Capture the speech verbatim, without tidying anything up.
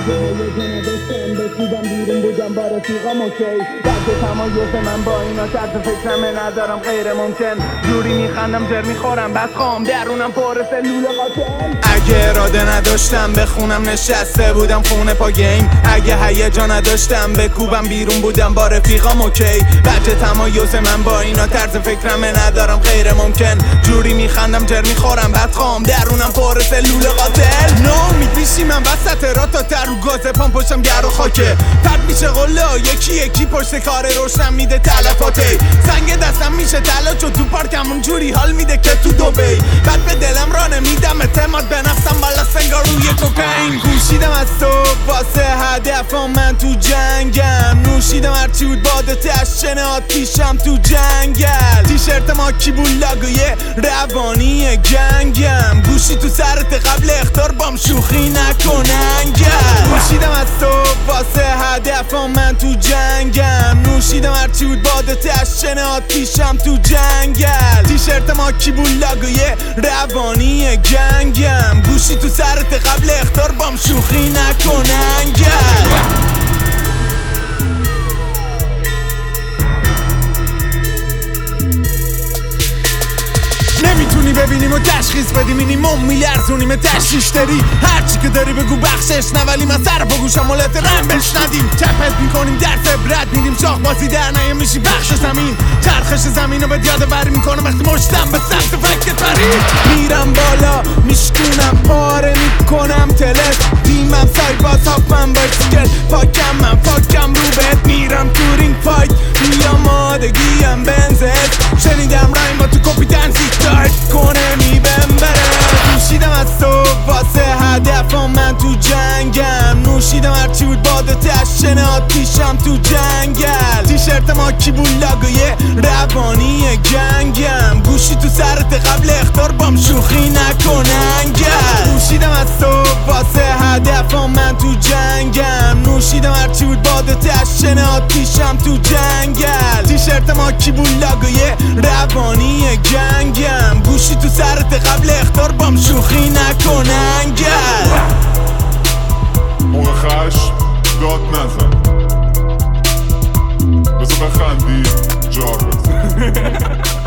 بکوبم بیرون بودم با رفیقام اوکی درد تمایز من با اینا طرز فکرمه ندارم غیر ممکن جوری میخندم جر میخورم بس خام درونم پر سلول قاتل اگه اراده نداشتم بخونم نشسته بودم خونه پا گیم اگه هیجا نداشتم بکوبم بیرون بودم با رفیقام اوکی بچه تمایز من با اینا طرز فکرمه ندارم غیر ممکن جوری میخندم جر میخورم بس خام درونم پر سلول قاتل ناامید میشی من وسط را تا تر رو گازه پام پشتم گر و خاکه پرد میشه قلا یکی یکی پشت کار روشن میده تلفاته سنگ دستم میشه تلاش و تو پارکمون جوری حال میده که تو دوبی بعد به دلم را نمیدم اعتماد به نفسم بالا سنگار روی کوکائین گوشیدم از صبح واسه هدفم من تو جنگم نوشیدم هرچی بود بادته از شن آتیشم تو جنگل تیشرت ماکی بولاگوی روانی گنگم گوشی تو سرت قبل اختار بام شوخی نکننگل نوشیدم از صبح واسه هدفم من تو جنگم نوشیدم هرچی بود بادته از شن آتیشم تو جنگل تیشرت ماکی بولاگوی روانی گنگم گوشی تو سرت قبل اختار بام شوخی نکننگل نمیتونی ببینیم و تشخیص بدی مینیمم میلرزونیم تشریش داری هرچی که داری بگو بخشش نه ولی من سر پا گوشم مولت رم بشندیم چپت میکنیم درس عبرت میدیم شاخ بازی در نیه میشی بخش زمین چرخش زمین رو به یاد بری میکنم وقتی مشتم به سمت فکت پرید میرم بالا میشکونم پاره میکنم تلت دیمم سای باز هاپم بایسکل پاکم من پاکم رو بهت میرم تو رینگ فایت بیام آدگیم بنزت شنیدم رایم با تو کپیتنسی تایت کنه میبم بره نوشیدم از صبح واسه هدفم من تو جنگم نوشیدم هرچی بود بادته از شن آتیشم تو جنگل تیشرت ماکی بولاگوی روانی گنگم گوشی تو سرت قبل اختار بام شوخی نکننگل نوشیدم از صبح واسه هدفم من تو جنگم نوشیدم هرچی بود بادته از شن آتیشم تو جنگل تیشرت ماکی بولاگوی روانی گنگم گوشی تو سرت قبل اختار بام شوخی نکننگل موقع خشم داد نزن بذار بخندی جار بزن